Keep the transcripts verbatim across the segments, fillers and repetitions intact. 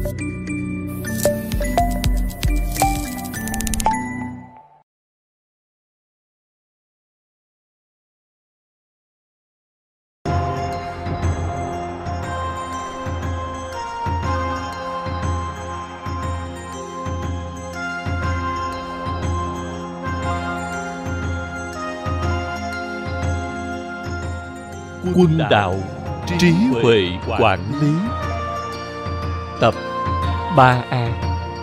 Quân đạo trí huệ quản lý, tập ba A.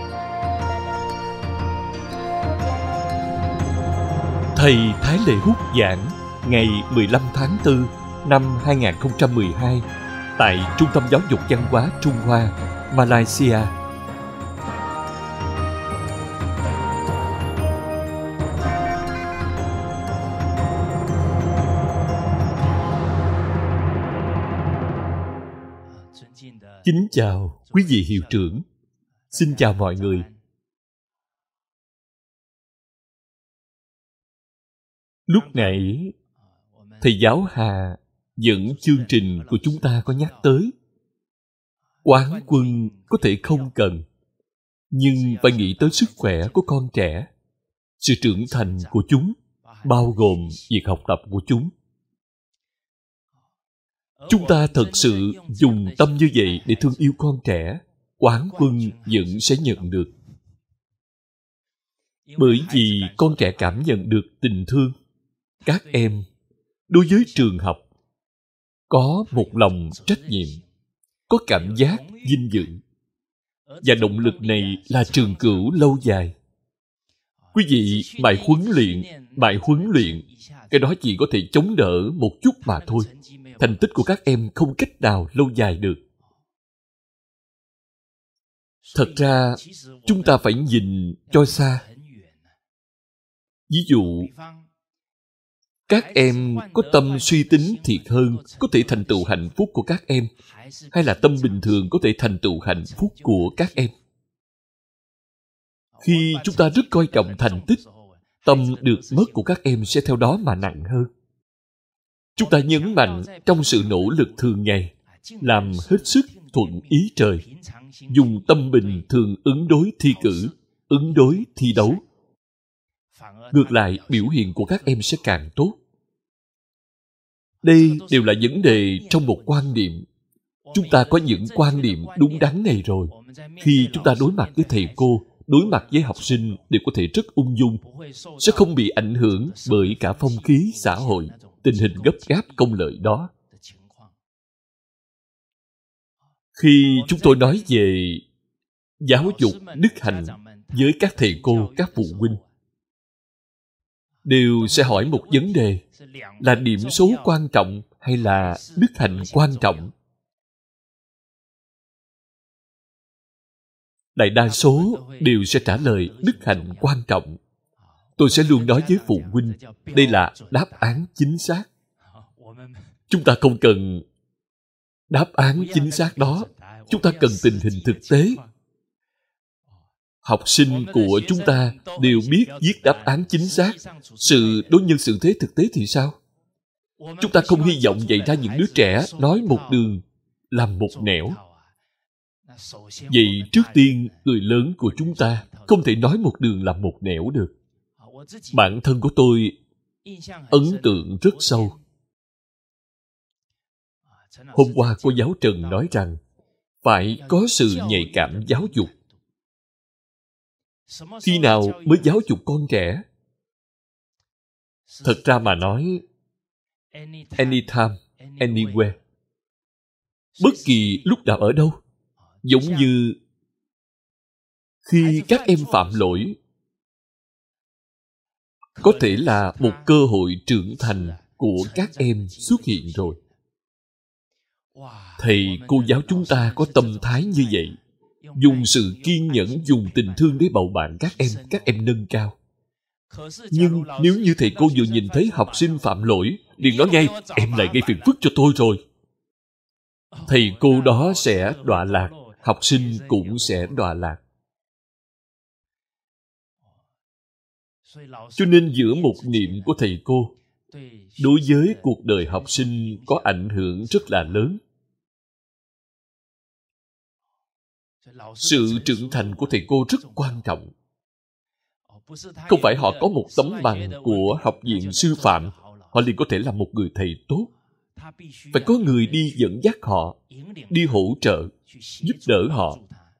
Thầy Thái Lệ Hút giảng ngày mười lăm tháng tư năm hai nghìn không trăm mười hai tại Trung tâm Giáo dục Văn hóa Trung Hoa, Malaysia. Kính chào quý vị hiệu trưởng. Xin chào mọi người. Lúc nãy thầy giáo Hà dẫn chương trình của chúng ta có nhắc tới quán quân có thể không cần, nhưng phải nghĩ tới sức khỏe của con trẻ, sự trưởng thành của chúng, bao gồm việc học tập của chúng. Chúng ta thật sự dùng tâm như vậy để thương yêu con trẻ, quán quân vẫn sẽ nhận được. Bởi vì con trẻ cảm nhận được tình thương. Các em, đối với trường học, có một lòng trách nhiệm, có cảm giác vinh dự. Và động lực này là trường cửu lâu dài. Quý vị mãi huấn luyện, mãi huấn luyện, cái đó chỉ có thể chống đỡ một chút mà thôi. Thành tích của các em không cách nào lâu dài được. Thật ra, chúng ta phải nhìn cho xa. Ví dụ, các em có tâm suy tính thiệt hơn có thể thành tựu hạnh phúc của các em, hay là tâm bình thường có thể thành tựu hạnh phúc của các em. Khi chúng ta rất coi trọng thành tích, tâm được mất của các em sẽ theo đó mà nặng hơn. Chúng ta nhấn mạnh trong sự nỗ lực thường ngày, làm hết sức thuận ý trời, dùng tâm bình thường ứng đối thi cử, ứng đối thi đấu. Ngược lại, biểu hiện của các em sẽ càng tốt. Đây đều là vấn đề trong một quan niệm. Chúng ta có những quan niệm đúng đắn này rồi. Khi chúng ta đối mặt với thầy cô, đối mặt với học sinh đều có thể rất ung dung, sẽ không bị ảnh hưởng bởi cả phong khí xã hội, tình hình gấp gáp công lợi đó. Khi chúng tôi nói về giáo dục đức hạnh với các thầy cô, các phụ huynh, đều sẽ hỏi một vấn đề là điểm số quan trọng hay là đức hạnh quan trọng. Đại đa số đều sẽ trả lời đức hạnh quan trọng. Tôi sẽ luôn nói với phụ huynh, đây là đáp án chính xác. Chúng ta không cần đáp án chính xác đó. Chúng ta cần tình hình thực tế. Học sinh của chúng ta đều biết viết đáp án chính xác. Sự đối nhân xử thế thực tế thì sao? Chúng ta không hy vọng dạy ra những đứa trẻ nói một đường làm một nẻo. Vậy trước tiên, người lớn của chúng ta không thể nói một đường làm một nẻo được. Bản thân của tôi ấn tượng rất sâu. Hôm qua cô giáo Trần nói rằng phải có sự nhạy cảm giáo dục. Khi nào mới giáo dục con trẻ? Thật ra mà nói, anytime, anywhere. Bất kỳ lúc nào ở đâu. Giống như khi các em phạm lỗi, có thể là một cơ hội trưởng thành của các em xuất hiện rồi. Thầy, cô giáo chúng ta có tâm thái như vậy, dùng sự kiên nhẫn, dùng tình thương để bầu bạn các em, các em nâng cao. Nhưng nếu như thầy cô vừa nhìn thấy học sinh phạm lỗi, liền nói ngay, em lại gây phiền phức cho tôi rồi. Thầy cô đó sẽ đọa lạc, học sinh cũng sẽ đọa lạc. Cho nên giữa một niệm của thầy cô, đối với cuộc đời học sinh có ảnh hưởng rất là lớn. Sự trưởng thành của thầy cô rất quan trọng. Không phải họ có một tấm bằng của học viện sư phạm, họ liền có thể là một người thầy tốt. Phải có người đi dẫn dắt họ, đi hỗ trợ, giúp đỡ họ.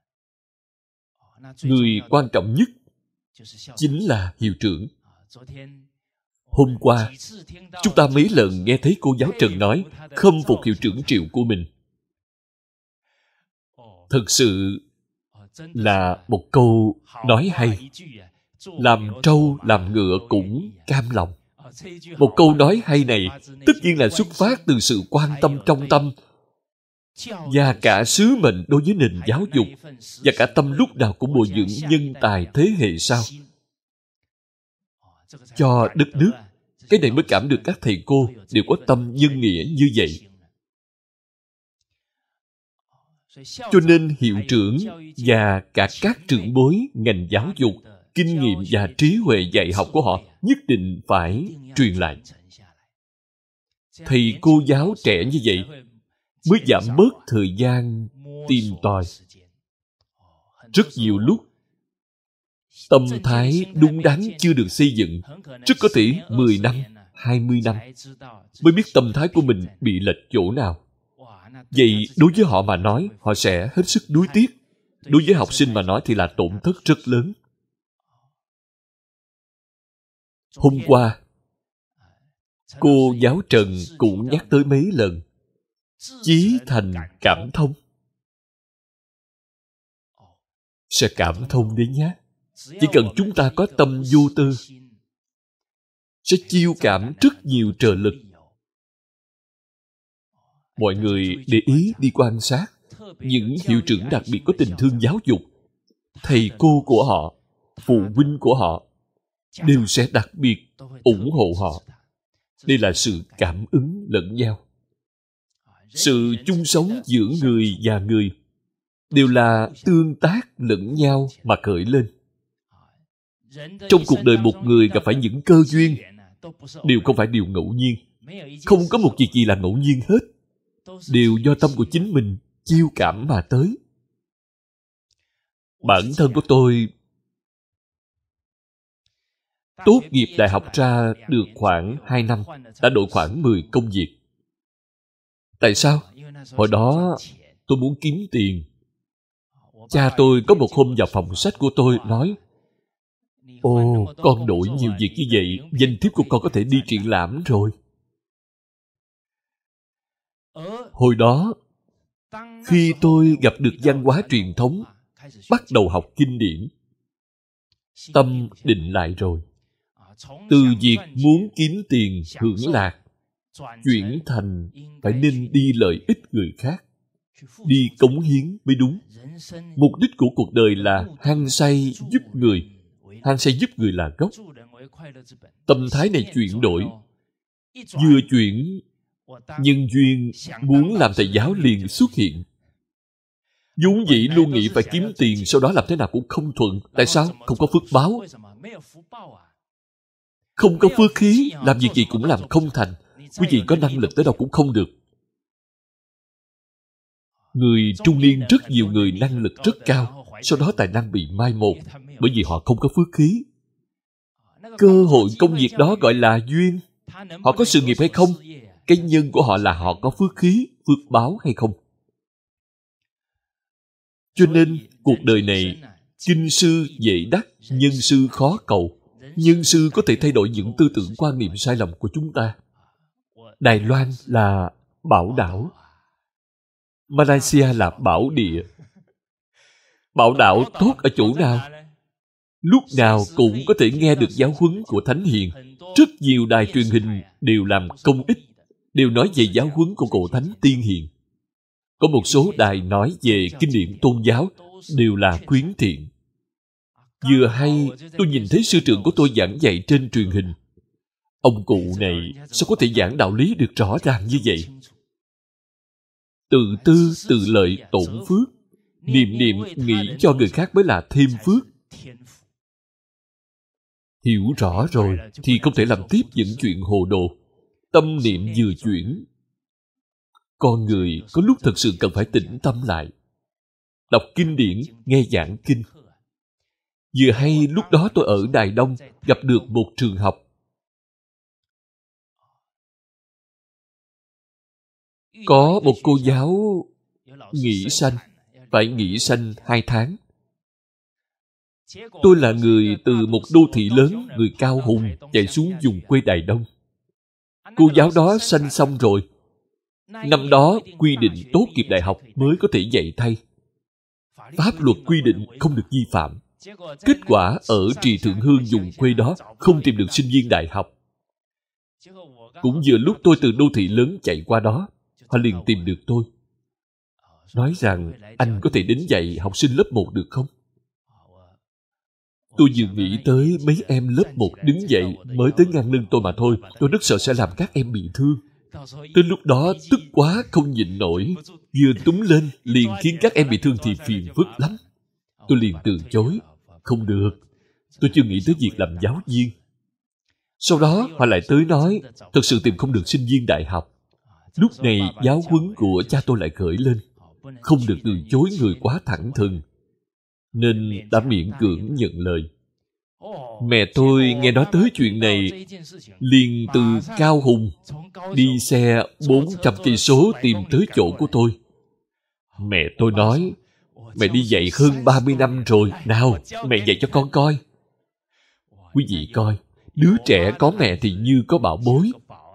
Người quan trọng nhất chính là hiệu trưởng. Hôm qua, chúng ta mấy lần nghe thấy cô giáo Trần nói khâm phục hiệu trưởng Triệu của mình. Thật sự là một câu nói hay. Làm trâu làm ngựa cũng cam lòng. Một câu nói hay này tất nhiên là xuất phát từ sự quan tâm trong tâm và cả sứ mệnh đối với nền giáo dục và cả tâm lúc nào cũng bồi dưỡng nhân tài thế hệ sau cho đất nước. Cái này mới cảm được các thầy cô đều có tâm nhân nghĩa như vậy. Cho nên hiệu trưởng và cả các trưởng bối ngành giáo dục, kinh nghiệm và trí huệ dạy học của họ nhất định phải truyền lại. Thầy cô giáo trẻ như vậy mới giảm bớt thời gian tìm tòi. Rất nhiều lúc tâm thái đúng đắn chưa được xây dựng, rất có thể mười năm, hai mươi năm mới biết tâm thái của mình bị lệch chỗ nào. Vậy đối với họ mà nói, họ sẽ hết sức nuối tiếc. Đối với học sinh mà nói thì là tổn thất rất lớn. Hôm qua, cô giáo Trần cũng nhắc tới mấy lần. Chí thành cảm thông. Sẽ cảm thông đấy nhé. Chỉ cần chúng ta có tâm vô tư, sẽ chiêu cảm rất nhiều trợ lực. Mọi người để ý đi quan sát những hiệu trưởng đặc biệt có tình thương giáo dục, thầy cô của họ, phụ huynh của họ đều sẽ đặc biệt ủng hộ họ. Đây là sự cảm ứng lẫn nhau. Sự chung sống giữa người và người đều là tương tác lẫn nhau mà khởi lên. Trong cuộc đời một người gặp phải những cơ duyên đều không phải điều ngẫu nhiên. Không có một việc gì là ngẫu nhiên hết. Đều do tâm của chính mình chiêu cảm mà tới. Bản thân của tôi tốt nghiệp đại học ra được khoảng hai năm, đã đổi khoảng mười công việc. Tại sao? Hồi đó tôi muốn kiếm tiền. Cha tôi có một hôm vào phòng sách của tôi nói: Ồ, con đổi nhiều việc như vậy, danh thiếp của con có thể đi triển lãm rồi. Hồi đó, khi tôi gặp được văn hóa truyền thống, bắt đầu học kinh điển, tâm định lại rồi. Từ việc muốn kiếm tiền, hưởng lạc, chuyển thành phải nên đi lợi ích người khác, đi cống hiến mới đúng. Mục đích của cuộc đời là hăng say giúp người. Hăng say giúp người là gốc. Tâm thái này chuyển đổi. Vừa chuyển, nhân duyên muốn làm thầy giáo liền xuất hiện. vốn dĩ luôn nghĩ phải kiếm tiền, sau đó làm thế nào cũng không thuận. Tại sao? Không có phước báo. Không có phước khí, làm việc gì cũng làm không thành. Quý vị có năng lực tới đâu cũng không được. Người trung niên rất nhiều người năng lực rất cao, sau đó tài năng bị mai một, bởi vì họ không có phước khí. Cơ hội công việc đó gọi là duyên. Họ có sự nghiệp hay không? Cái nhân của họ là họ có phước khí, phước báo hay không. Cho nên, cuộc đời này, kinh sư dễ đắc, nhân sư khó cầu. Nhân sư có thể thay đổi những tư tưởng quan niệm sai lầm của chúng ta. Đài Loan là bảo đảo. Malaysia là bảo địa. Bảo đảo tốt ở chỗ nào? Lúc nào cũng có thể nghe được giáo huấn của Thánh Hiền. Rất nhiều đài truyền hình đều làm công ích, đều nói về giáo huấn của cổ Thánh Tiên Hiền. Có một số đài nói về kinh điển tôn giáo đều là khuyến thiện. Vừa hay tôi nhìn thấy sư trưởng của tôi giảng dạy trên truyền hình. Ông cụ này sao có thể giảng đạo lý được rõ ràng như vậy? Tự tư, tự lợi, tổn phước. Niệm niệm nghĩ cho người khác mới là thêm phước. Hiểu rõ rồi thì không thể làm tiếp những chuyện hồ đồ. Tâm niệm vừa chuyển, con người có lúc thật sự cần phải tĩnh tâm lại. đọc kinh điển, nghe giảng kinh. Vừa hay lúc đó tôi ở Đài Đông gặp được một trường học. Có một cô giáo nghỉ sanh, phải nghỉ sanh hai tháng. Tôi là người từ một đô thị lớn, người Cao Hùng, chạy xuống vùng quê Đài Đông. Cô giáo đó sanh xong rồi. Năm đó quy định tốt nghiệp đại học mới có thể dạy thay. Pháp luật quy định không được vi phạm. Kết quả ở Trì Thượng Hương vùng quê đó không tìm được sinh viên đại học. Cũng vừa lúc tôi từ đô thị lớn chạy qua đó, họ liền tìm được tôi. Nói rằng anh có thể đến dạy học sinh lớp một được không? Tôi vừa nghĩ tới mấy em lớp một đứng dậy mới tới ngang lưng tôi mà thôi. Tôi rất sợ sẽ làm các em bị thương. Tới lúc đó tức quá không nhịn nổi, vừa túm lên liền khiến các em bị thương thì phiền phức lắm. Tôi liền từ chối. Không được, tôi chưa nghĩ tới việc làm giáo viên. Sau đó họ lại tới nói thật sự tìm không được sinh viên đại học. Lúc này giáo huấn của cha tôi lại khởi lên. Không được từ chối người quá thẳng thừng, nên đã miễn cưỡng nhận lời. Mẹ tôi nghe nói tới chuyện này, liền từ Cao Hùng đi xe bốn trăm cây số tìm tới chỗ của tôi. Mẹ tôi nói, mẹ đi dạy hơn ba mươi năm rồi, nào, mẹ dạy cho con coi. Quý vị coi, đứa trẻ có mẹ thì như có bảo bối.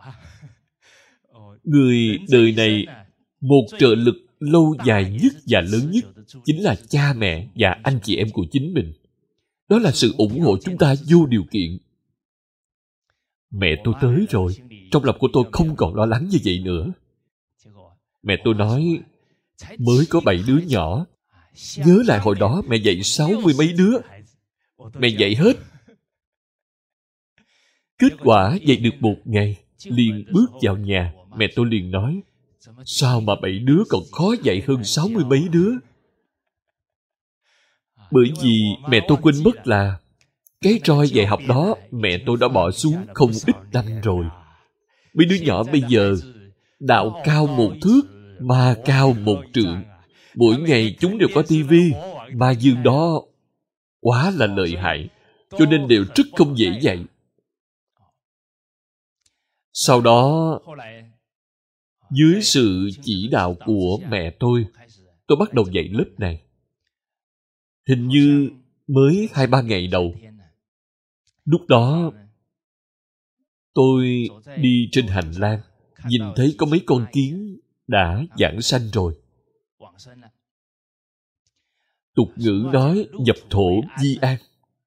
Người đời này, một trợ lực lâu dài nhất và lớn nhất chính là cha mẹ và anh chị em của chính mình. Đó là sự ủng hộ chúng ta vô điều kiện. Mẹ tôi tới rồi, trong lòng của tôi không còn lo lắng như vậy nữa. Mẹ tôi nói, mới có bảy đứa nhỏ, nhớ lại hồi đó mẹ dạy sáu mươi mấy đứa, mẹ dạy hết. Kết quả dạy được một ngày, liền bước vào nhà, mẹ tôi liền nói, sao mà bảy đứa còn khó dạy hơn sáu mươi mấy đứa? Bởi vì mẹ tôi quên mất là cái roi dạy học đó mẹ tôi đã bỏ xuống không ít năm rồi. Mấy đứa nhỏ bây giờ đạo cao một thước, ma cao một trượng. Mỗi ngày chúng đều có tivi, ma dương đó quá là lợi hại, cho nên đều rất không dễ dạy. Sau đó, dưới sự chỉ đạo của mẹ tôi, tôi bắt đầu dạy lớp này. Hình như mới hai ba ngày đầu. Lúc đó, tôi đi trên hành lang, nhìn thấy có mấy con kiến đã giảng sanh rồi. Tục ngữ nói nhập thổ di an.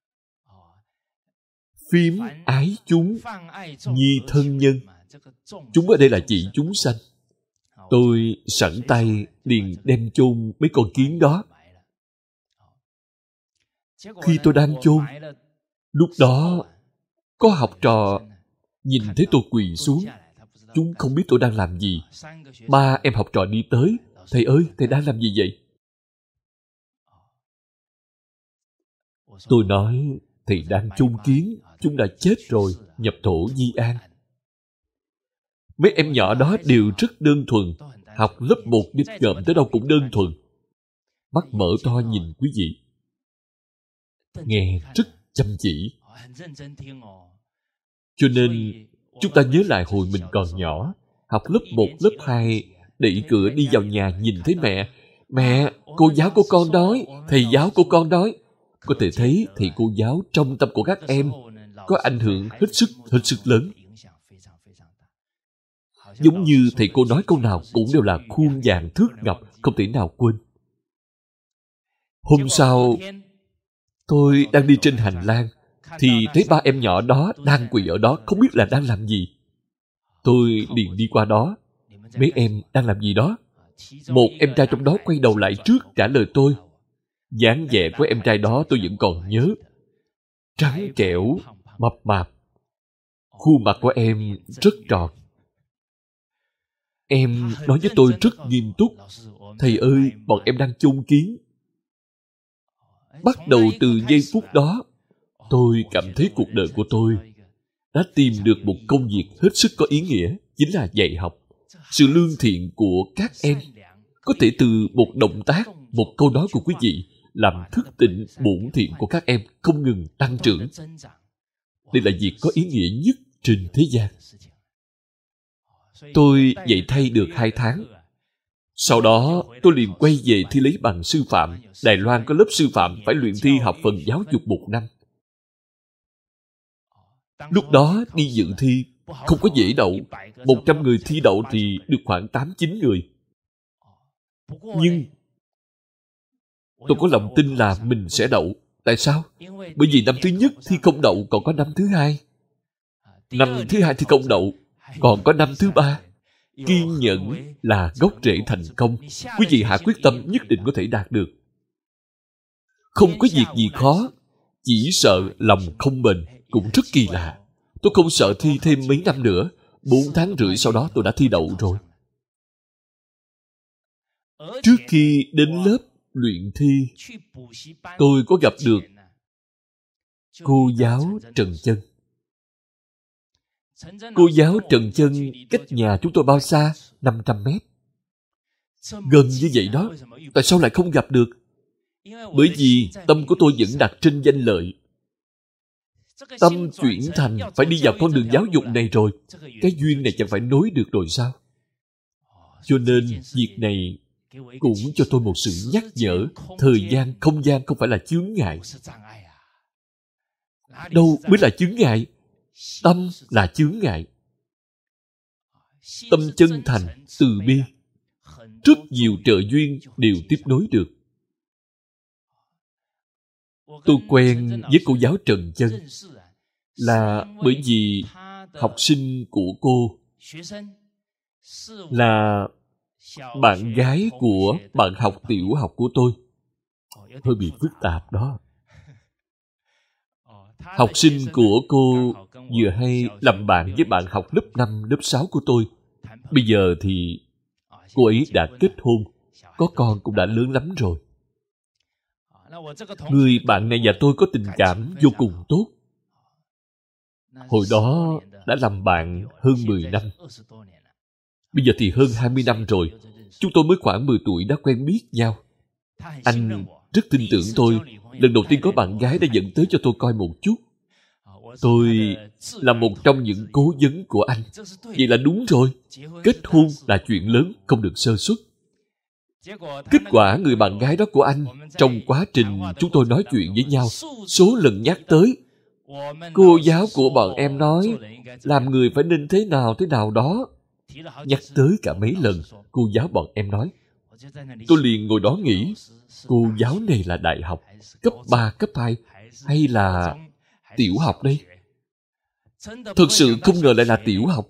Phím ái chúng, nhi thân nhân. Chúng ở đây là chỉ chúng sanh. Tôi sẵn tay liền đem chôn mấy con kiến đó. Khi tôi đang chôn, lúc đó có học trò nhìn thấy tôi quỳ xuống. Chúng không biết tôi đang làm gì. Ba em học trò đi tới. Thầy ơi, thầy đang làm gì vậy? Tôi nói, thầy đang chôn kiến. Chúng đã chết rồi, nhập thổ di an. Mấy em nhỏ đó đều rất đơn thuần. Học lớp một nghịch ngợm tới đâu cũng đơn thuần. Mắt mở to nhìn quý vị. Nghe rất chăm chỉ. Cho nên, chúng ta nhớ lại hồi mình còn nhỏ, học lớp một, lớp hai, đẩy cửa đi vào nhà nhìn thấy mẹ. Mẹ, cô giáo của con đói, thầy giáo của con đói. Có thể thấy thầy cô giáo trong tâm của các em có ảnh hưởng hết sức, hết sức lớn. Giống như thầy cô nói câu nào cũng đều là khuôn vàng thước ngọc, không thể nào quên. Hôm sau, tôi đang đi trên hành lang, thì thấy ba em nhỏ đó đang quỳ ở đó, không biết là đang làm gì. Tôi liền đi qua đó. Mấy em đang làm gì đó? Một em trai trong đó quay đầu lại trước trả lời tôi. Dáng vẻ của em trai đó tôi vẫn còn nhớ. Trắng trẻo, mập mạp. Khuôn mặt của em rất tròn. Em nói với tôi rất nghiêm túc. Thầy ơi, bọn em đang chôn kiến. Bắt đầu từ giây phút đó, tôi cảm thấy cuộc đời của tôi đã tìm được một công việc hết sức có ý nghĩa, chính là dạy học. Sự lương thiện của các em có thể từ một động tác, một câu nói của quý vị làm thức tỉnh bổn thiện của các em không ngừng tăng trưởng. Đây là việc có ý nghĩa nhất trên thế gian. Tôi dạy thay được hai tháng. Sau đó tôi liền quay về thi lấy bằng sư phạm. Đài Loan có lớp sư phạm phải luyện thi học phần giáo dục một năm. Lúc đó đi dự thi không có dễ đậu. Một trăm người thi đậu thì được khoảng tám chín người. Nhưng tôi có lòng tin là mình sẽ đậu. Tại sao? Bởi vì năm thứ nhất thi không đậu còn có năm thứ hai. Năm thứ hai thi không đậu còn có năm thứ ba. Kiên nhẫn là gốc rễ thành công. Quý vị hạ quyết tâm nhất định có thể đạt được. Không có việc gì khó, chỉ sợ lòng không bền. Cũng rất kỳ lạ. Tôi không sợ thi thêm mấy năm nữa. Bốn tháng rưỡi sau đó tôi đã thi đậu rồi. Trước khi đến lớp luyện thi, tôi có gặp được cô giáo Trần Chân. Cô giáo Trần Chân cách nhà chúng tôi bao xa? năm trăm mét. Gần như vậy đó. Tại sao lại không gặp được? Bởi vì tâm của tôi vẫn đặt trên danh lợi. Tâm chuyển thành phải đi vào con đường giáo dục này rồi. Cái duyên này chẳng phải nối được rồi sao? Cho nên việc này cũng cho tôi một sự nhắc nhở. Thời gian, không gian không phải là chướng ngại. Đâu mới là chướng ngại? Tâm là chướng ngại. Tâm chân thành, từ bi, rất nhiều trợ duyên đều tiếp nối được. Tôi quen với cô giáo Trần Chân là bởi vì học sinh của cô là bạn gái của bạn học tiểu học của tôi. Hơi bị phức tạp đó. Học sinh của cô vừa hay làm bạn với bạn học lớp năm, lớp sáu của tôi. Bây giờ thì cô ấy đã kết hôn, có con cũng đã lớn lắm rồi. Người bạn này và tôi có tình cảm vô cùng tốt. Hồi đó đã làm bạn hơn mười năm. Bây giờ thì hơn hai mươi năm rồi. Chúng tôi mới khoảng mười tuổi đã quen biết nhau. Anh rất tin tưởng tôi. Lần đầu tiên có bạn gái đã dẫn tới cho tôi coi một chút. Tôi là một trong những cố vấn của anh. Vậy là đúng rồi. Kết hôn là chuyện lớn, không được sơ suất. Kết quả người bạn gái đó của anh, trong quá trình chúng tôi nói chuyện với nhau, số lần nhắc tới, cô giáo của bọn em nói, làm người phải nên thế nào thế nào đó. Nhắc tới cả mấy lần, cô giáo bọn em nói. Tôi liền ngồi đó nghĩ, cô giáo này là đại học, cấp ba, cấp hai, hay là tiểu học đây? Thực sự không ngờ lại là tiểu học.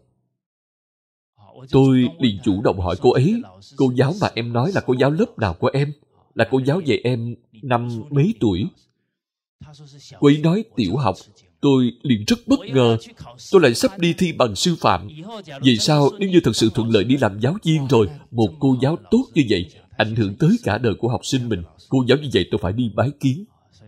Tôi liền chủ động hỏi cô ấy, cô giáo mà em nói là cô giáo lớp nào của em? Là cô giáo dạy em năm mấy tuổi? Cô ấy nói tiểu học. Tôi liền rất bất ngờ. Tôi lại sắp đi thi bằng sư phạm. Vì sao nếu như thật sự thuận lợi đi làm giáo viên rồi, một cô giáo tốt như vậy, ảnh hưởng tới cả đời của học sinh mình. Cô giáo như vậy tôi phải đi bái kiến.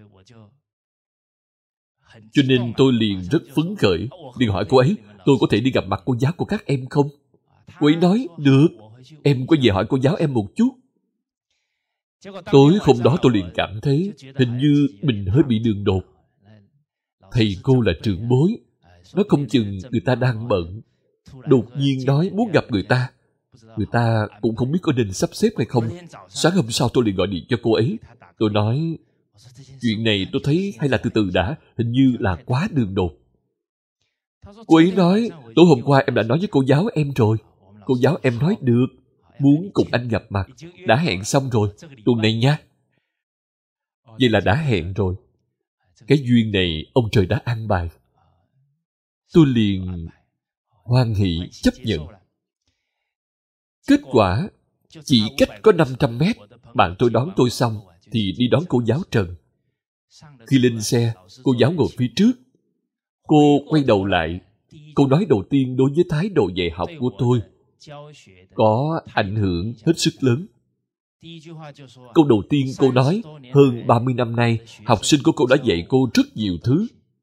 Cho nên tôi liền rất phấn khởi, liền hỏi cô ấy, tôi có thể đi gặp mặt cô giáo của các em không? Cô ấy nói, được, em quay về hỏi cô giáo em một chút. Tối hôm đó tôi liền cảm thấy hình như mình hơi bị đường đột. Thầy cô là trưởng bối, nói không chừng người ta đang bận. Đột nhiên nói muốn gặp người ta. Người ta cũng không biết có nên sắp xếp hay không. Sáng hôm sau tôi liền gọi điện cho cô ấy. Tôi nói, chuyện này tôi thấy hay là từ từ đã, hình như là quá đường đột. Cô ấy nói, tối hôm qua em đã nói với cô giáo em rồi. Cô giáo em nói được, muốn cùng anh gặp mặt. Đã hẹn xong rồi, tuần này nha. Vậy là đã hẹn rồi. Cái duyên này ông trời đã an bài. Tôi liền hoan hỷ chấp nhận. Kết quả, chỉ cách có năm trăm mét, bạn tôi đón tôi xong, thì đi đón cô giáo Trần. Khi lên xe, cô giáo ngồi phía trước. Cô quay đầu lại. Câu nói đầu tiên đối với thái độ dạy học của tôi có ảnh hưởng hết sức lớn. Câu đầu tiên cô nói, hơn ba mươi năm nay, học sinh của cô đã dạy cô rất nhiều thứ.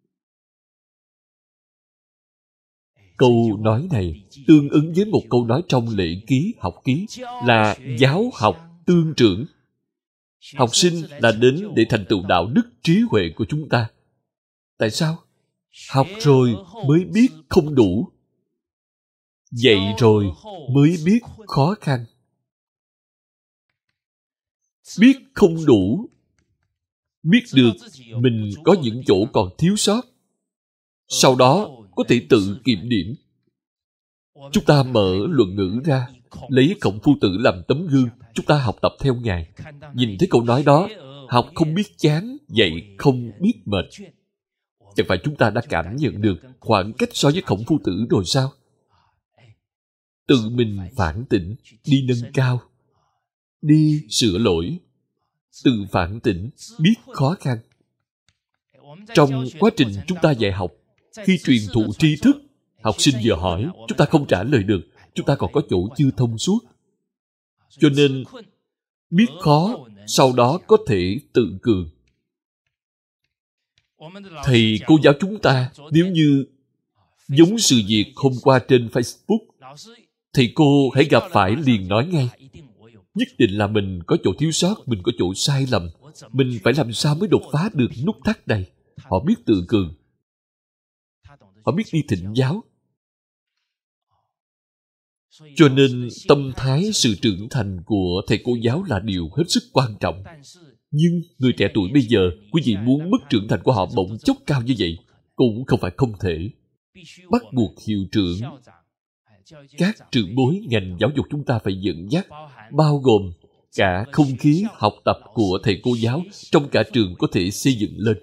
Câu nói này tương ứng với một câu nói trong lễ ký học ký là giáo học tương trưởng. Học sinh là đến để thành tựu đạo đức trí huệ của chúng ta. Tại sao? Học rồi mới biết không đủ, dạy rồi mới biết khó khăn. Biết không đủ, biết được mình có những chỗ còn thiếu sót, sau đó có thể tự kiểm điểm. Chúng ta mở luận ngữ ra, lấy Khổng Phu Tử làm tấm gương, chúng ta học tập theo Ngài. Nhìn thấy câu nói đó, học không biết chán, dạy không biết mệt. Chẳng phải chúng ta đã cảm nhận được khoảng cách so với Khổng Phu Tử rồi sao? Tự mình phản tỉnh, đi nâng cao, đi sửa lỗi, tự phản tỉnh, biết khó khăn. Trong quá trình chúng ta dạy học, khi truyền thụ tri thức, học sinh vừa hỏi, chúng ta không trả lời được, chúng ta còn có chỗ chưa thông suốt. Cho nên, biết khó, sau đó có thể tự cường. Thầy cô giáo chúng ta, nếu như giống sự việc hôm qua trên Facebook, thầy cô hãy gặp phải liền nói ngay, nhất định là mình có chỗ thiếu sót, mình có chỗ sai lầm, mình phải làm sao mới đột phá được nút thắt này. Họ biết tự cường, họ biết đi thỉnh giáo. Cho nên tâm thái sự trưởng thành của thầy cô giáo là điều hết sức quan trọng. Nhưng người trẻ tuổi bây giờ, quý vị muốn mức trưởng thành của họ bỗng chốc cao như vậy cũng không phải không thể. Bắt buộc hiệu trưởng, các trưởng bối ngành giáo dục chúng ta phải dẫn dắt, bao gồm cả không khí học tập của thầy cô giáo trong cả trường có thể xây dựng lên.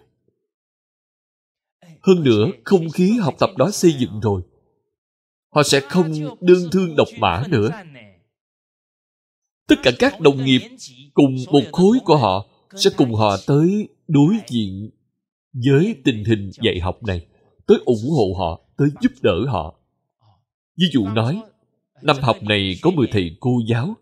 Hơn nữa, không khí học tập đó xây dựng rồi, họ sẽ không đơn thương độc mã nữa. Tất cả các đồng nghiệp cùng một khối của họ sẽ cùng họ tới đối diện với tình hình dạy học này, tới ủng hộ họ, tới giúp đỡ họ. Ví dụ nói, năm học này có mười thầy cô giáo.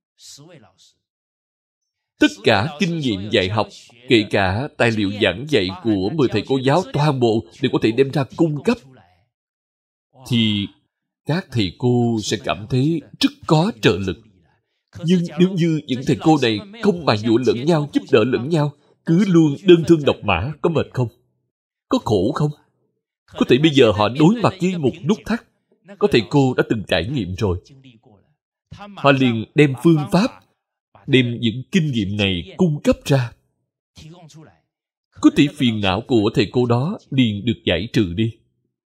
Tất cả kinh nghiệm dạy học, kể cả tài liệu giảng dạy của mười thầy cô giáo toàn bộ đều có thể đem ra cung cấp, thì các thầy cô sẽ cảm thấy rất có trợ lực. Nhưng nếu như những thầy cô này không mài dũa lẫn nhau, giúp đỡ lẫn nhau, cứ luôn đơn thương độc mã, có mệt không? Có khổ không? Có thể bây giờ họ đối mặt với một nút thắt, có thầy cô đã từng trải nghiệm rồi. Họ liền đem phương pháp, đem những kinh nghiệm này cung cấp ra. Có thể phiền não của thầy cô đó liền được giải trừ đi.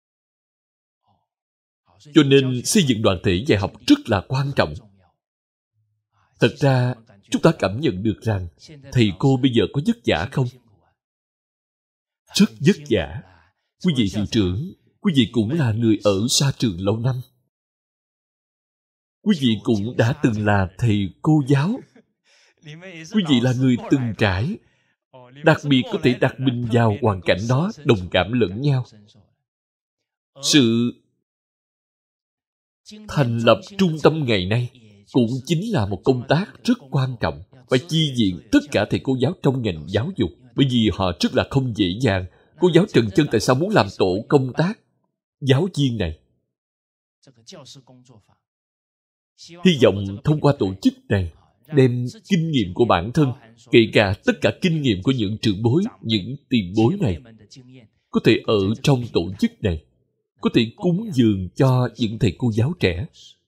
Cho nên xây dựng đoàn thể dạy học rất là quan trọng. Thật ra, chúng ta cảm nhận được rằng thầy cô bây giờ có vất vả không? Rất vất vả. Quý vị hiệu trưởng, quý vị cũng là người ở xa trường lâu năm. Quý vị cũng đã từng là thầy cô giáo. Quý vị là người từng trải. Đặc biệt có thể đặt mình vào hoàn cảnh đó, đồng cảm lẫn nhau. Sự thành lập trung tâm ngày nay cũng chính là một công tác rất quan trọng, phải chi viện tất cả thầy cô giáo trong ngành giáo dục, bởi vì họ rất là không dễ dàng. Cô giáo Trần Chân tại sao muốn làm tổ công tác giáo viên này? Hy vọng thông qua tổ chức này, đem kinh nghiệm của bản thân, kể cả tất cả kinh nghiệm của những trưởng bối, những tiền bối này, có thể ở trong tổ chức này, có thể cúng dường cho những thầy cô giáo trẻ.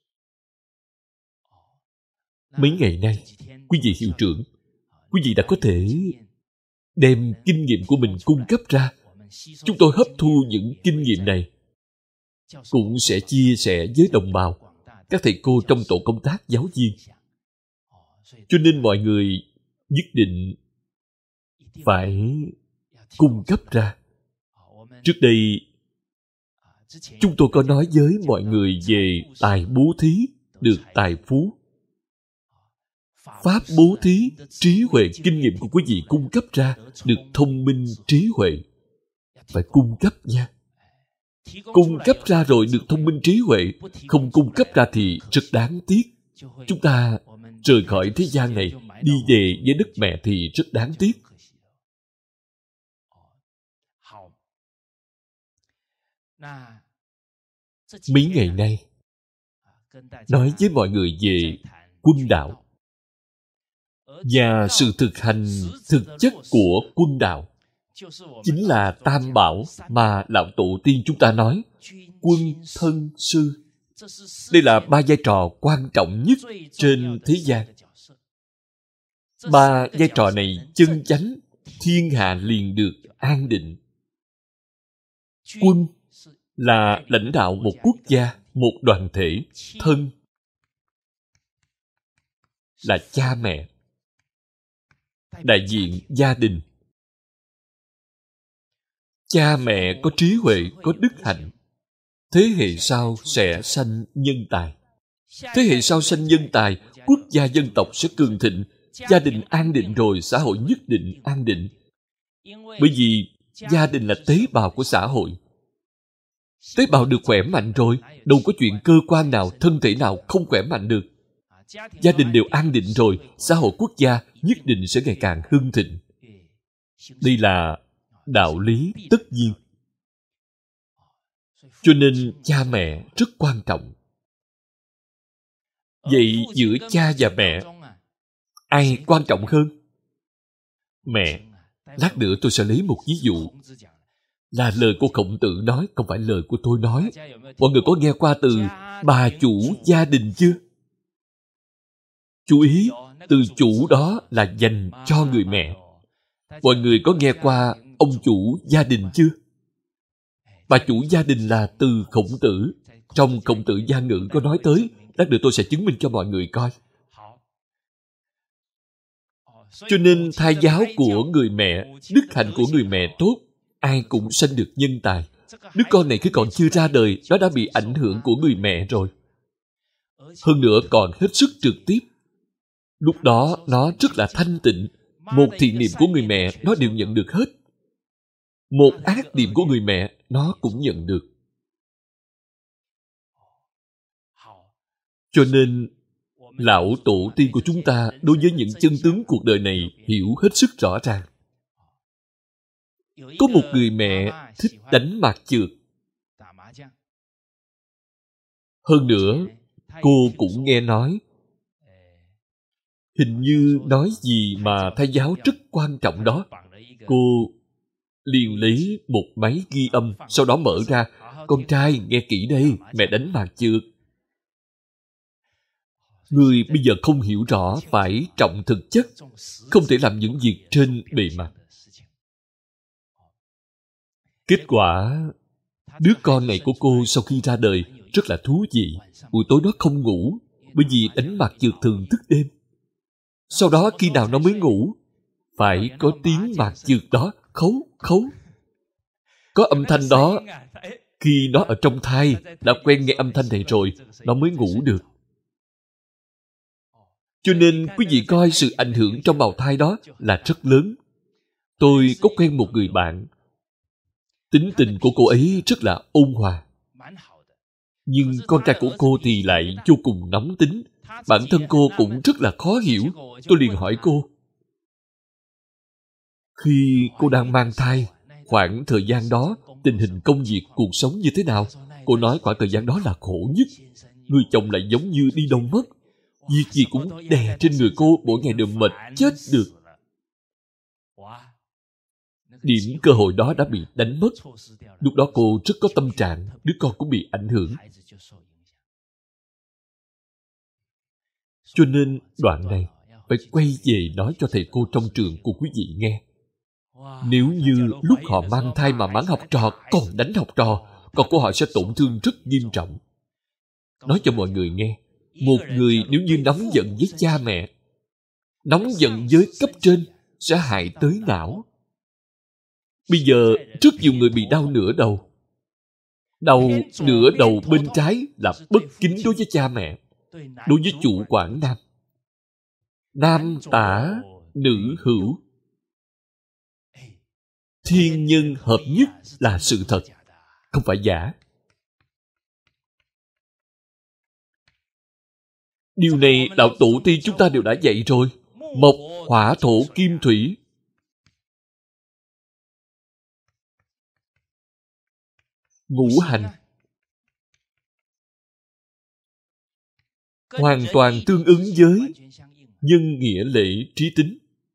Mấy ngày nay, quý vị hiệu trưởng, quý vị đã có thể đem kinh nghiệm của mình cung cấp ra. Chúng tôi hấp thu những kinh nghiệm này, cũng sẽ chia sẻ với đồng bào, các thầy cô trong tổ công tác giáo viên. Cho nên mọi người nhất định phải cung cấp ra. Trước đây, chúng tôi có nói với mọi người về tài bố thí, được tài phú. Pháp bố thí, trí huệ, kinh nghiệm của quý vị cung cấp ra, được thông minh, trí huệ. Phải cung cấp nha. Cung cấp ra rồi được thông minh trí huệ, không cung cấp ra thì rất đáng tiếc. Chúng ta rời khỏi thế gian này, đi về với đất mẹ thì rất đáng tiếc. Mấy ngày nay, nói với mọi người về quân đạo. Và sự thực hành thực chất của quân đạo chính là tam bảo mà Lão Tổ tiên chúng ta nói: quân, thân, sư. Đây là ba vai trò quan trọng nhất trên thế gian. Ba vai trò này chân chánh, thiên hạ liền được an định. Quân là lãnh đạo một quốc gia, một đoàn thể. Thân là cha mẹ, đại diện gia đình. Cha mẹ có trí huệ, có đức hạnh, thế hệ sau sẽ sanh nhân tài. Thế hệ sau sanh nhân tài, quốc gia dân tộc sẽ cường thịnh. Gia đình an định rồi, xã hội nhất định an định. Bởi vì gia đình là tế bào của xã hội. Tế bào được khỏe mạnh rồi, đâu có chuyện cơ quan nào, thân thể nào không khỏe mạnh được. Gia đình đều an định rồi, xã hội quốc gia nhất định sẽ ngày càng hưng thịnh. Đây là đạo lý tất nhiên. Cho nên cha mẹ rất quan trọng. Vậy giữa cha và mẹ, ai quan trọng hơn? Mẹ. Lát nữa tôi sẽ lấy một ví dụ. Là lời của Khổng Tử nói, không phải lời của tôi nói. Mọi người có nghe qua từ bà chủ gia đình chưa? Chú ý, từ chủ đó là dành cho người mẹ. Mọi người có nghe qua ông chủ gia đình chưa? Bà chủ gia đình là từ Khổng Tử. Trong Khổng Tử gia ngữ có nói tới. Lát nữa tôi sẽ chứng minh cho mọi người coi. Cho nên thai giáo của người mẹ, đức hạnh của người mẹ tốt, ai cũng sanh được nhân tài. Đứa con này khi còn chưa ra đời, nó đã bị ảnh hưởng của người mẹ rồi. Hơn nữa còn hết sức trực tiếp. Lúc đó nó rất là thanh tịnh. Một thiện niệm của người mẹ nó đều nhận được hết. Một ác niệm của người mẹ nó cũng nhận được. Cho nên Lão Tổ tiên của chúng ta đối với những chân tướng cuộc đời này hiểu hết sức rõ ràng. Có một người mẹ thích đánh mạc chược. Hơn nữa, cô cũng nghe nói, hình như nói gì mà thai giáo rất quan trọng đó. Cô liền lấy một máy ghi âm, sau đó mở ra. Con trai, nghe kỹ đây, mẹ đánh mạc chược. Người bây giờ không hiểu rõ phải trọng thực chất, không thể làm những việc trên bề mặt. Kết quả, đứa con này của cô sau khi ra đời rất là thú vị. Buổi tối nó không ngủ, bởi vì đánh mạc chược thường thức đêm. Sau đó khi nào nó mới ngủ? Phải có tiếng mạc chược đó khấu, khấu. Có âm thanh đó. Khi nó ở trong thai, đã quen nghe âm thanh này rồi, nó mới ngủ được. Cho nên quý vị coi sự ảnh hưởng trong bào thai đó là rất lớn. Tôi có quen một người bạn. Tính tình của cô ấy rất là ôn hòa. Nhưng con trai của cô thì lại vô cùng nóng tính. Bản thân cô cũng rất là khó hiểu. Tôi liền hỏi cô. Khi cô đang mang thai, khoảng thời gian đó, tình hình công việc, cuộc sống như thế nào? Cô nói khoảng thời gian đó là khổ nhất. Người chồng lại giống như đi đâu mất. Việc gì cũng đè trên người cô, mỗi ngày đều mệt chết được. Điểm cơ hội đó đã bị đánh mất. Lúc đó cô rất có tâm trạng, đứa con cũng bị ảnh hưởng. Cho nên đoạn này phải quay về nói cho thầy cô trong trường của quý vị nghe. Nếu như lúc họ mang thai mà mắng học trò, còn đánh học trò, còn của họ sẽ tổn thương rất nghiêm trọng. Nói cho mọi người nghe, một người nếu như nóng giận với cha mẹ, nóng giận với cấp trên, sẽ hại tới não. Bây giờ rất nhiều người bị đau nửa đầu. Đau nửa đầu bên trái là bất kính đối với cha mẹ, đối với chủ quản nam. Nam tả, nữ hữu. Thiên nhân hợp nhất là sự thật, không phải giả. Điều này đạo tổ tiên chúng ta đều đã dạy rồi. Mộc, hỏa, thổ, kim, thủy. Ngũ hành hoàn toàn tương ứng với nhân nghĩa lễ trí tính.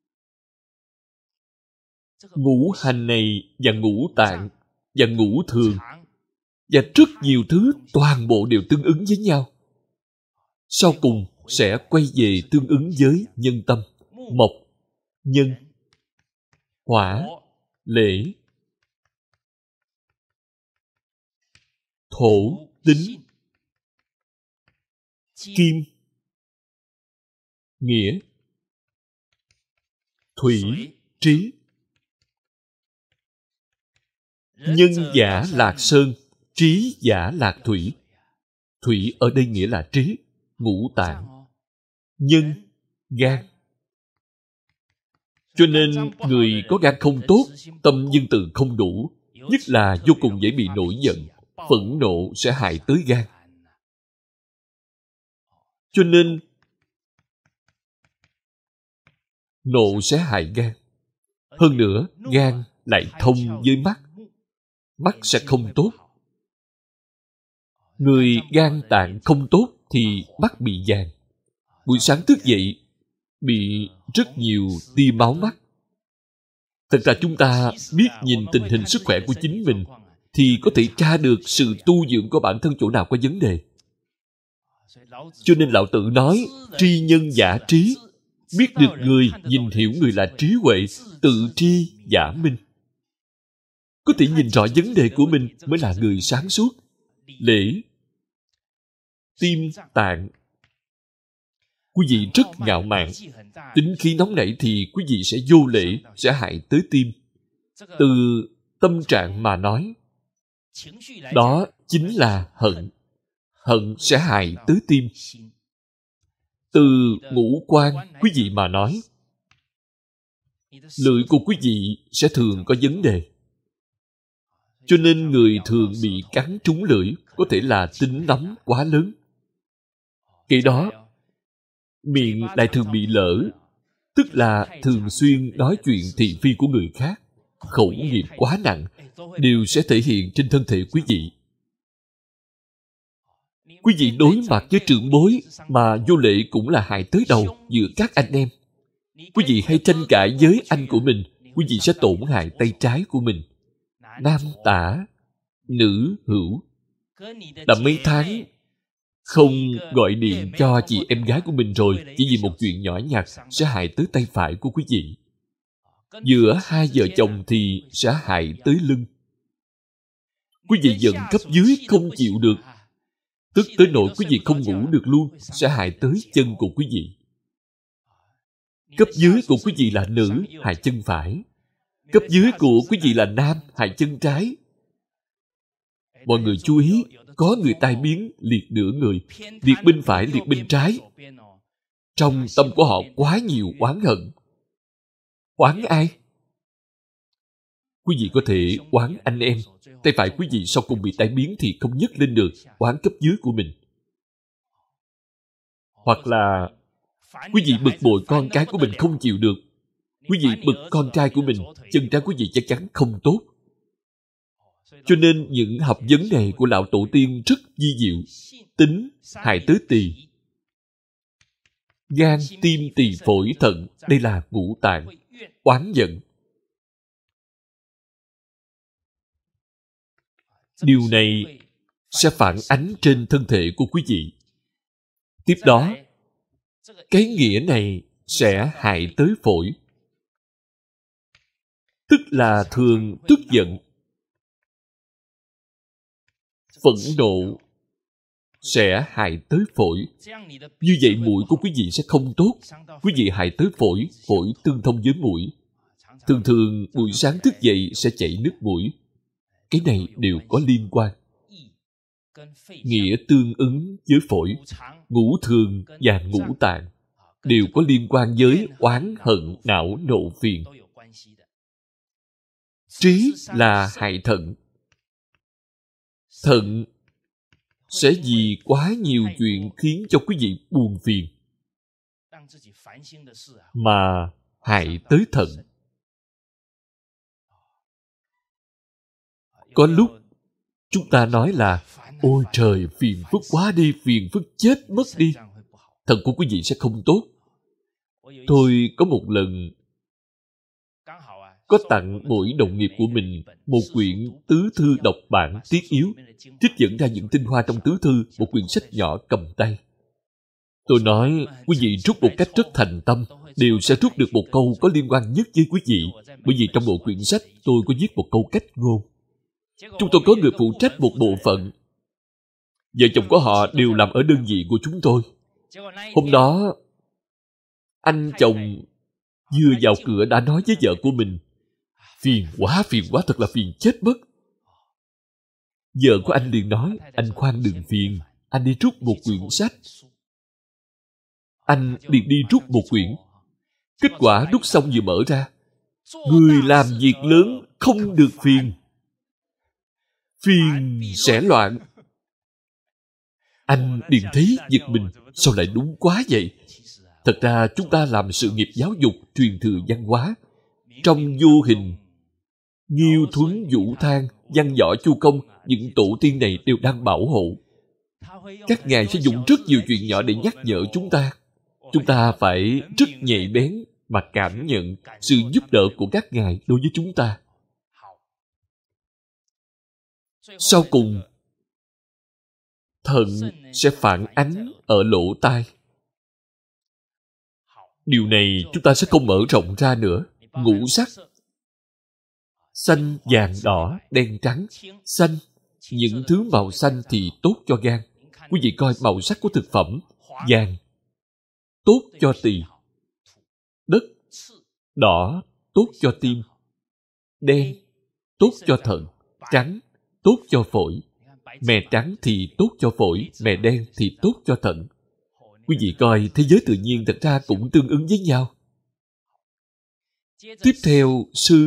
Ngũ hành này và ngũ tạng và ngũ thường và rất nhiều thứ toàn bộ đều tương ứng với nhau. Sau cùng sẽ quay về tương ứng với nhân tâm. Mộc, nhân, hỏa, lễ, thổ, tính, kim, nghĩa, thủy, trí. Nhân giả lạc sơn, trí giả lạc thủy. Thủy ở đây nghĩa là trí, ngũ tạng. Nhân, gan. Cho nên người có gan không tốt, tâm nhân từ không đủ, nhất là vô cùng dễ bị nổi giận, phẫn nộ sẽ hại tới gan. Cho nên nộ sẽ hại gan. Hơn nữa, gan lại thông với mắt. Mắt sẽ không tốt. Người gan tạng không tốt thì mắt bị vàng. Buổi sáng thức dậy bị rất nhiều tia máu mắt. Thật ra chúng ta biết nhìn tình hình sức khỏe của chính mình thì có thể tra được sự tu dưỡng của bản thân chỗ nào có vấn đề. Cho nên Lão Tử nói tri nhân giả trí. Biết được người, nhìn hiểu người là trí huệ, tự tri giả minh. Có thể nhìn rõ vấn đề của mình mới là người sáng suốt. Lễ, tim, tạng. Quý vị rất ngạo mạn. Tính khí nóng nảy thì quý vị sẽ vô lễ, sẽ hại tới tim. Từ tâm trạng mà nói, đó chính là hận. Hận sẽ hại tới tim. Từ ngũ quan quý vị mà nói, lưỡi của quý vị sẽ thường có vấn đề. Cho nên người thường bị cắn trúng lưỡi có thể là tính nóng quá lớn. Cái đó, miệng lại thường bị lỡ, tức là thường xuyên nói chuyện thị phi của người khác, khẩu nghiệp quá nặng, đều sẽ thể hiện trên thân thể quý vị. Quý vị đối mặt với trưởng bối mà vô lễ cũng là hại tới đầu giữa các anh em. Quý vị hay tranh cãi với anh của mình, quý vị sẽ tổn hại tay trái của mình. Nam tả, nữ hữu. Đã mấy tháng không gọi điện cho chị em gái của mình rồi, chỉ vì một chuyện nhỏ nhặt sẽ hại tới tay phải của quý vị. Giữa hai vợ chồng thì sẽ hại tới lưng. Quý vị giận cấp dưới không chịu được, tức tới nỗi quý vị không ngủ được luôn, sẽ hại tới chân của quý vị. Cấp dưới của quý vị là nữ, hại chân phải. Cấp dưới của quý vị là nam, hại chân trái. Mọi người chú ý, có người tai biến liệt nửa người, liệt bên phải, liệt bên trái. Trong tâm của họ quá nhiều oán hận. Oán ai? Quý vị có thể oán anh em. Tay phải quý vị sau cùng bị tai biến thì không nhấc lên được, oán cấp dưới của mình. Hoặc là quý vị bực bội con cái của mình không chịu được. Quý vị bực con trai của mình, chân trái quý vị chắc chắn không tốt. Cho nên những học vấn này của Lão Tổ tiên rất vi diệu. Tính, hại tới tỳ. Gan, tim, tỳ, phổi, thận, đây là ngũ tạng. Oán giận. Điều này sẽ phản ánh trên thân thể của quý vị. Tiếp đó, cái nghĩa này sẽ hại tới phổi. Tức là thường tức giận, phẫn nộ sẽ hại tới phổi. Như vậy mũi của quý vị sẽ không tốt. Quý vị hại tới phổi, phổi tương thông với mũi. Thường thường buổi sáng thức dậy sẽ chảy nước mũi. Cái này đều có liên quan. Nghĩa tương ứng với phổi. Ngũ thường và ngũ tạng đều có liên quan với oán hận não nộ phiền. Trí là hại thận. Thận sẽ vì quá nhiều chuyện khiến cho quý vị buồn phiền mà hại tới thận. Có lúc chúng ta nói là ôi trời, phiền phức quá đi, phiền phức chết mất đi. Thận của quý vị sẽ không tốt. Tôi có một lần có tặng mỗi đồng nghiệp của mình một quyển tứ thư độc bản tiết yếu, trích dẫn ra những tinh hoa trong tứ thư, một quyển sách nhỏ cầm tay. Tôi nói, quý vị rút một cách rất thành tâm, đều sẽ rút được một câu có liên quan nhất với quý vị, bởi vì trong bộ quyển sách tôi có viết một câu cách ngôn. Chúng tôi có người phụ trách một bộ phận. Vợ chồng của họ đều làm ở đơn vị của chúng tôi. Hôm đó, anh chồng vừa vào cửa đã nói với vợ của mình, phiền quá, phiền quá, thật là phiền chết mất. Vợ của anh liền nói, anh khoan đừng phiền, anh đi rút một quyển sách. Anh liền đi rút một quyển. Kết quả rút xong vừa mở ra, người làm việc lớn không được phiền, phiền sẽ loạn. Anh liền thấy giật mình, sao lại đúng quá vậy? Thật ra chúng ta làm sự nghiệp giáo dục, truyền thừa văn hóa, trong vô hình, Nghiêu Thuấn Vũ Thang, Văn Võ Chu Công, những tổ tiên này đều đang bảo hộ. Các ngài sẽ dùng rất nhiều chuyện nhỏ để nhắc nhở chúng ta. Chúng ta phải rất nhạy bén mà cảm nhận sự giúp đỡ của các ngài đối với chúng ta. Sau cùng, thận sẽ phản ánh ở lỗ tai. Điều này chúng ta sẽ không mở rộng ra nữa. Ngũ sắc, xanh, vàng, đỏ, đen, trắng. Xanh, những thứ màu xanh thì tốt cho gan. Quý vị coi màu sắc của thực phẩm. Vàng, tốt cho tỳ. Đất, đỏ, tốt cho tim. Đen, tốt cho thận. Trắng, tốt cho phổi. Mè trắng thì tốt cho phổi, mè đen thì tốt cho thận. Quý vị coi thế giới tự nhiên thật ra cũng tương ứng với nhau. Tiếp theo, sư.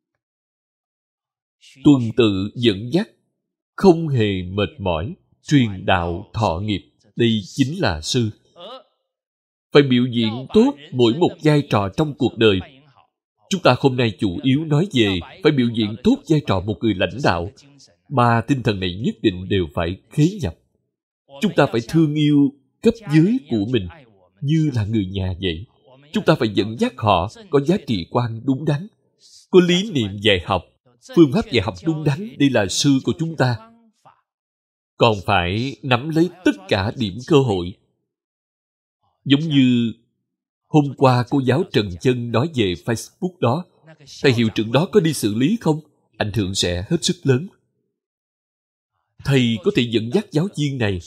Tuần tự dẫn dắt, không hề mệt mỏi, truyền đạo thọ nghiệp. Đây chính là sư. Phải biểu diễn tốt mỗi một vai trò trong cuộc đời. Chúng ta hôm nay chủ yếu nói về phải biểu diễn tốt vai trò một người lãnh đạo. Ba tinh thần này nhất định đều phải khế nhập. Chúng ta phải thương yêu cấp dưới của mình như là người nhà vậy. Chúng ta phải dẫn dắt họ có giá trị quan đúng đắn, có lý niệm dạy học, phương pháp dạy học đúng đắn. Đây là sư của chúng ta. Còn phải nắm lấy tất cả điểm cơ hội. Giống như hôm qua cô giáo Trần Chân nói về Facebook đó, thầy hiệu trưởng đó có đi xử lý không? Ảnh hưởng sẽ hết sức lớn. Thầy có thể dẫn dắt giáo viên này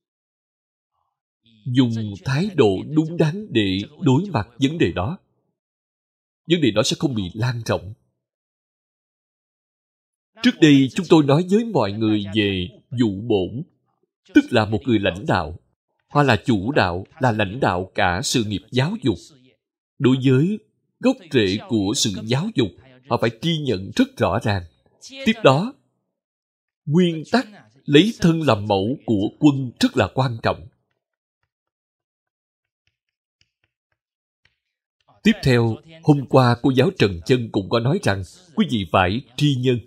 dùng thái độ đúng đắn để đối mặt vấn đề đó. Vấn đề đó sẽ không bị lan rộng. Trước đây chúng tôi nói với mọi người về vụ bổn, tức là một người lãnh đạo, hoặc là chủ đạo, là lãnh đạo cả sự nghiệp giáo dục. Đối với gốc rễ của sự giáo dục, họ phải tri nhận rất rõ ràng. Tiếp đó, nguyên tắc lấy thân làm mẫu của quân rất là quan trọng. Tiếp theo, hôm qua cô giáo Trần Chân cũng có nói rằng quý vị phải tri nhân.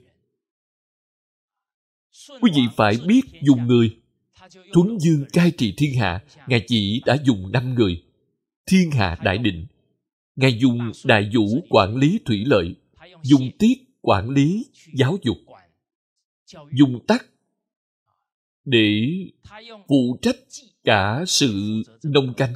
Quý vị phải biết dùng người. Thuấn Dương cai trị thiên hạ, Ngài chỉ đã dùng năm người. Thiên hạ đại định. Ngài dùng đại vũ quản lý thủy lợi, dùng tiết quản lý giáo dục, dùng tắc để phụ trách cả sự nông canh,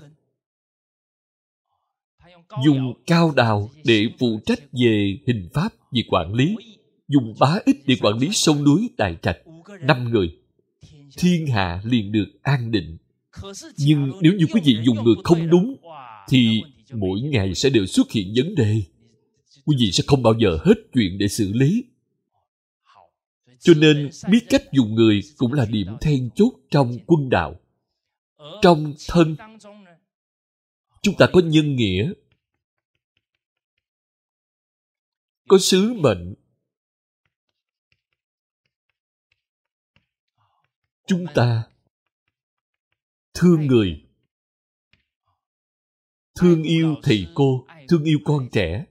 dùng cao đào để phụ trách về hình pháp, về quản lý, dùng bá ích để quản lý sông núi đại trạch. Năm người, thiên hạ liền được an định. Nhưng nếu như quý vị dùng người không đúng, thì mỗi ngày sẽ đều xuất hiện vấn đề. Quý vị sẽ không bao giờ hết chuyện để xử lý. Cho nên, biết cách dùng người cũng là điểm then chốt trong quân đạo. Trong thân, chúng ta có nhân nghĩa, có sứ mệnh. Chúng ta thương người, thương yêu thầy cô, thương yêu con trẻ.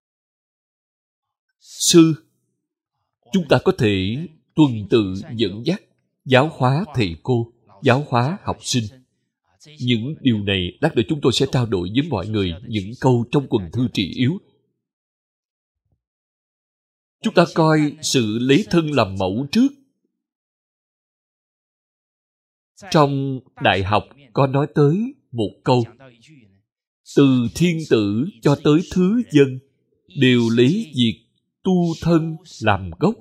Sư, chúng ta có thể tuần tự dẫn dắt, giáo hóa thầy cô, giáo hóa học sinh. Những điều này lát nữa chúng tôi sẽ trao đổi với mọi người những câu trong quần thư trị yếu. Chúng ta coi sự lấy thân làm mẫu trước. Trong đại học có nói tới một câu: từ thiên tử cho tới thứ dân đều lấy việc tu thân làm gốc.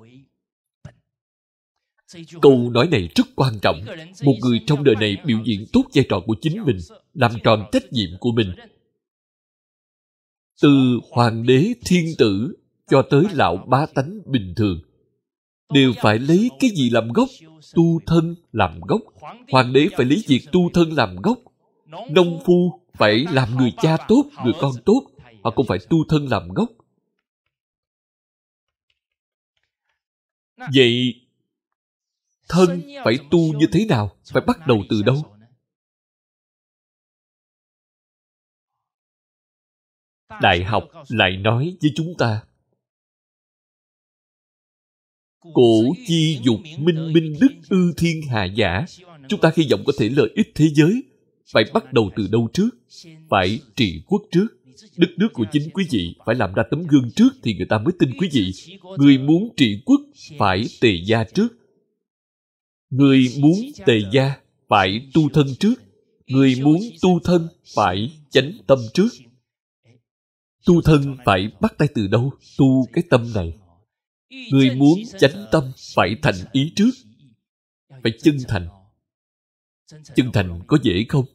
Câu nói này rất quan trọng. Một người trong đời này biểu diễn tốt vai trò của chính mình, làm tròn trách nhiệm của mình. Từ hoàng đế thiên tử cho tới lão bá tánh bình thường đều phải lấy cái gì làm gốc? Tu thân làm gốc. Hoàng đế phải lấy việc tu thân làm gốc. Nông phu phải làm người cha tốt, người con tốt, họ cũng phải tu thân làm gốc. Vậy thân phải tu như thế nào? Phải bắt đầu từ đâu? Đại học lại nói với chúng ta: cổ chi dục minh minh đức ư thiên hạ giả. Chúng ta hy vọng có thể lợi ích thế giới. Phải bắt đầu từ đâu trước? Phải trị quốc trước. Đất nước của chính quý vị phải làm ra tấm gương trước thì người ta mới tin quý vị. Người muốn trị quốc phải tề gia trước. Người muốn tề gia phải tu thân trước. Người muốn tu thân phải chánh tâm trước. Tu thân phải bắt tay từ đâu? Tu cái tâm này. Người muốn chánh tâm phải thành ý trước. Phải chân thành. Chân thành có dễ không?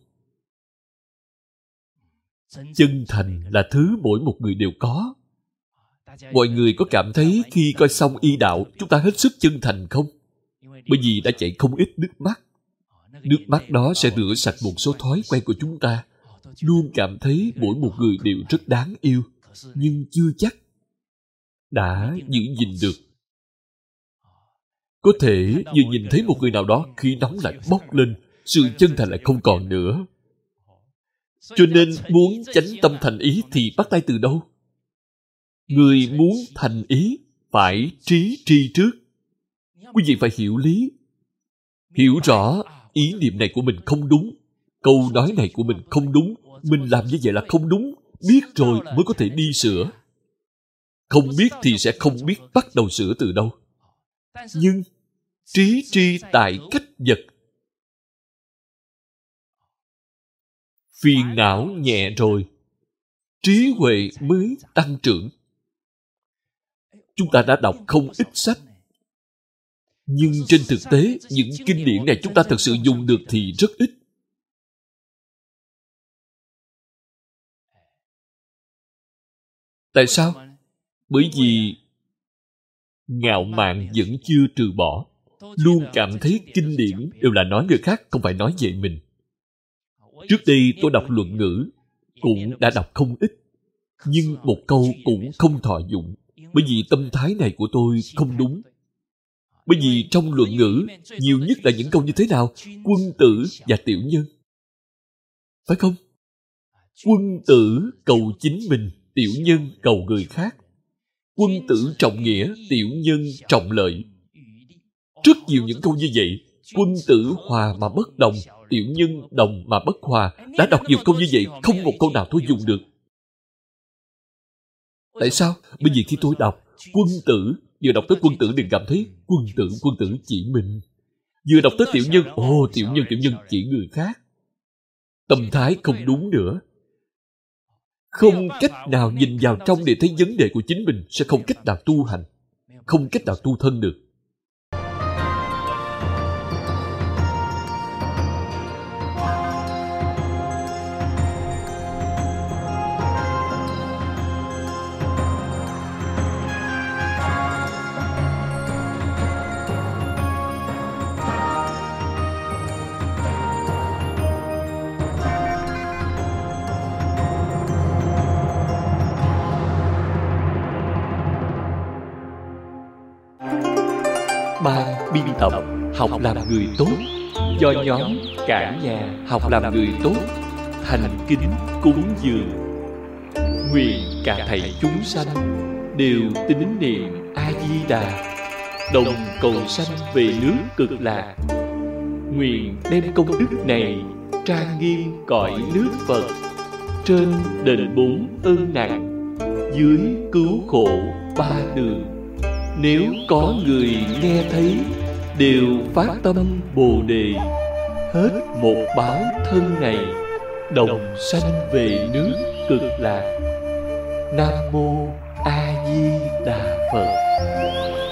Chân thành là thứ mỗi một người đều có. Mọi người có cảm thấy khi coi xong y đạo chúng ta hết sức chân thành không? Bởi vì đã chảy không ít nước mắt. Nước mắt đó sẽ rửa sạch một số thói quen của chúng ta. Luôn cảm thấy mỗi một người đều rất đáng yêu, nhưng chưa chắc đã giữ gìn được. Có thể vừa nhìn thấy một người nào đó khí nóng lại bốc lên, sự chân thành lại không còn nữa. Cho nên muốn chánh tâm thành ý thì bắt tay từ đâu? Người muốn thành ý phải trí tri trước. Quý vị phải hiểu lý. Hiểu rõ ý niệm này của mình không đúng, câu nói này của mình không đúng, mình làm như vậy là không đúng. Biết rồi mới có thể đi sửa. Không biết thì sẽ không biết bắt đầu sửa từ đâu. Nhưng trí tri tại cách vật. Phiền não nhẹ rồi, trí huệ mới tăng trưởng. Chúng ta đã đọc không ít sách, nhưng trên thực tế những kinh điển này chúng ta thật sự dùng được thì rất ít. Tại sao? Bởi vì ngạo mạn vẫn chưa trừ bỏ, luôn cảm thấy kinh điển đều là nói người khác, không phải nói về mình. Trước đây tôi đọc luận ngữ, cũng đã đọc không ít, nhưng một câu cũng không thọ dụng, bởi vì tâm thái này của tôi không đúng. Bởi vì trong luận ngữ, nhiều nhất là những câu như thế nào? Quân tử và tiểu nhân. Phải không? Quân tử cầu chính mình, tiểu nhân cầu người khác. Quân tử trọng nghĩa, tiểu nhân trọng lợi. Rất nhiều những câu như vậy. Quân tử hòa mà bất đồng, tiểu nhân đồng mà bất hòa. Đã đọc nhiều câu như vậy, không một câu nào tôi dùng được. Tại sao? Bởi vì khi tôi đọc quân tử, vừa đọc tới quân tử đừng cảm thấy quân tử, quân tử chỉ mình. Vừa đọc tới tiểu nhân, ồ, tiểu nhân, tiểu nhân chỉ người khác. Tâm thái không đúng nữa. Không cách nào nhìn vào trong để thấy vấn đề của chính mình, sẽ không cách nào tu hành, không cách nào tu thân được. Ban biên tập Học làm người tốt do nhóm Cả Nhà Học làm người tốt thành kính cúng dường. Nguyện cả thảy chúng sanh đều tín niệm A Di Đà, đồng cầu sanh về nước Cực Lạc. Nguyện đem công đức này trang nghiêm cõi nước Phật. Trên đền bốn ơn nặng, dưới cứu khổ ba đường. Nếu có người nghe thấy, đều phát tâm Bồ Đề, hết một báo thân này, đồng sanh về nước Cực Lạc. Nam Mô A Di Đà Phật.